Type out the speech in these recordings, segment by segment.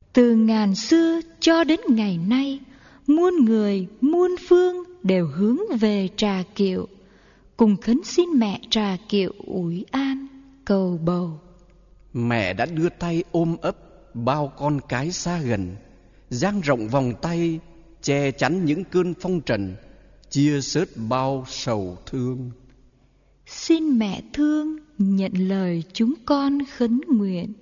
Từ ngàn xưa cho đến ngày nay, muôn người, muôn phương đều hướng về Trà Kiệu, cùng khấn xin mẹ Trà Kiệu ủi an, cầu bầu. Mẹ đã đưa tay ôm ấp bao con cái xa gần, dang rộng vòng tay che chắn những cơn phong trần, chia sớt bao sầu thương. Xin mẹ thương nhận lời chúng con khấn nguyện.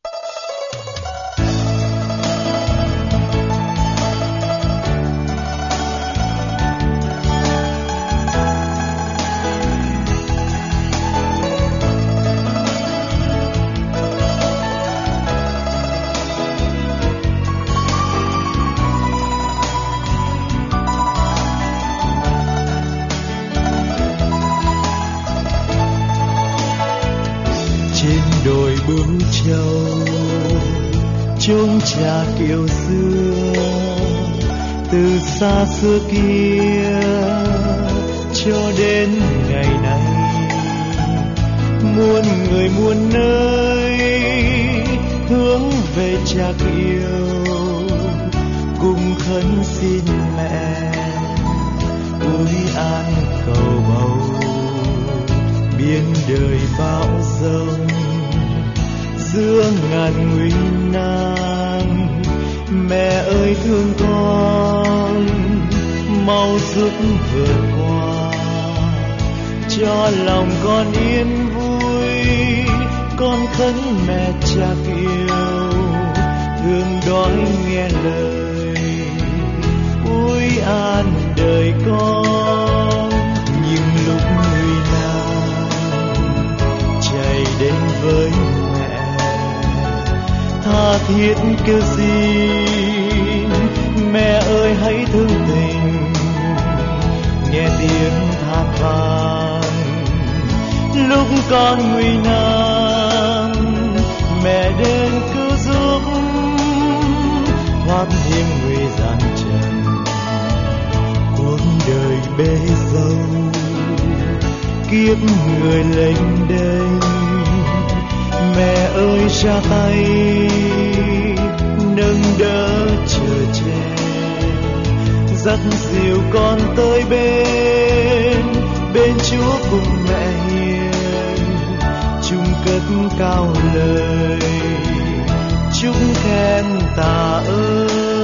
Đồi Bướm Châu chốn Trà Kiệu xưa, từ xa xưa kia cho đến ngày nay, muôn người muôn nơi hướng về Trà Kiệu, cùng khấn xin mẹ ủi an cầu bầu. Biên đời bão giông giữa ngàn nguy nan, mẹ ơi thương con mau giúp vượt qua, cho lòng con yên vui. Con khấn mẹ Trà Kiệu thương đói nghe lời ủi an đời con. Nhưng lúc nguy nan chạy đến với tha thiết kêu xin, mẹ ơi hãy thương tình, nghe tiếng than vang lúc con nguy nan. Mẹ đến cứu giúp thoát hiểm nguy gian trần, cuộc đời bể dâu kiếp người lênh đênh. Mẹ ơi ra tay nâng đỡ chở che, dắt dìu con tới bên Chúa cùng mẹ hiền, chung cất cao lời chúc khen tạ ơn.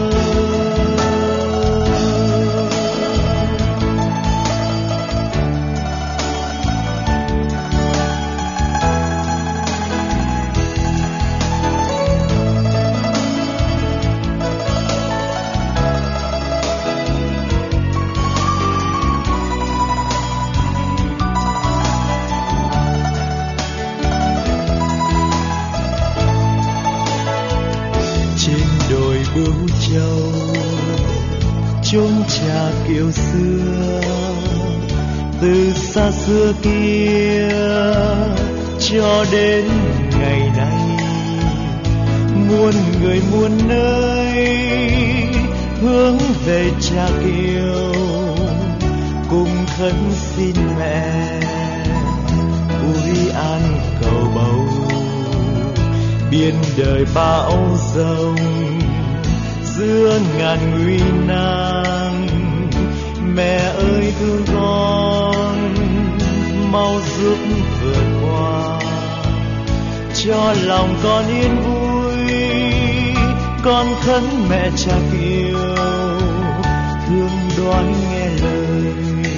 Bướm Châu chốn Trà Kiệu xưa, từ xa xưa kia cho đến ngày nay, muôn người muôn nơi hướng về Trà Kiệu, cùng khấn xin mẹ ủi an cầu bầu. Biên đời bão giông giữa ngàn nguy nan, mẹ ơi thương con mau giúp vượt qua, cho lòng con yên vui. Con khấn mẹ Trà Kiệu thương đoán nghe lời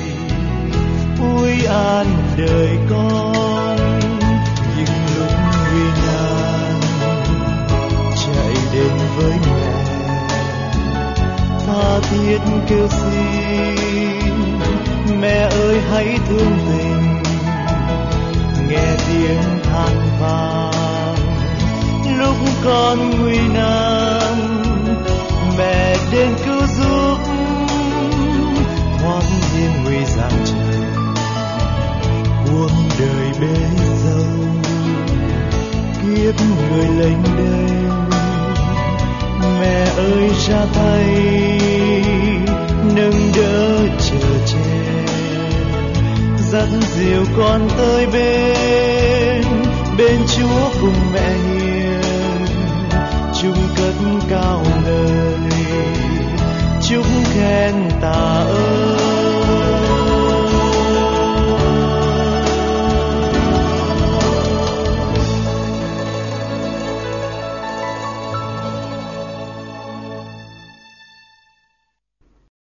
ủi an đời con. Nhưng lúc nguy nan chạy đến với mẹ tha thiết kêu xin, mẹ ơi hãy thương tình, nghe tiếng than vang lúc con nguy nan. Mẹ đến cứu giúp thoát hiểm nguy gian trần, cuộc đời bể dâu kiếp người lênh đênh. Mẹ ơi ra tay nâng đỡ chở che, dắt dìu con tới bên Chúa cùng mẹ hiền, chung cất cao ngời. Chúc khen Tạ ơn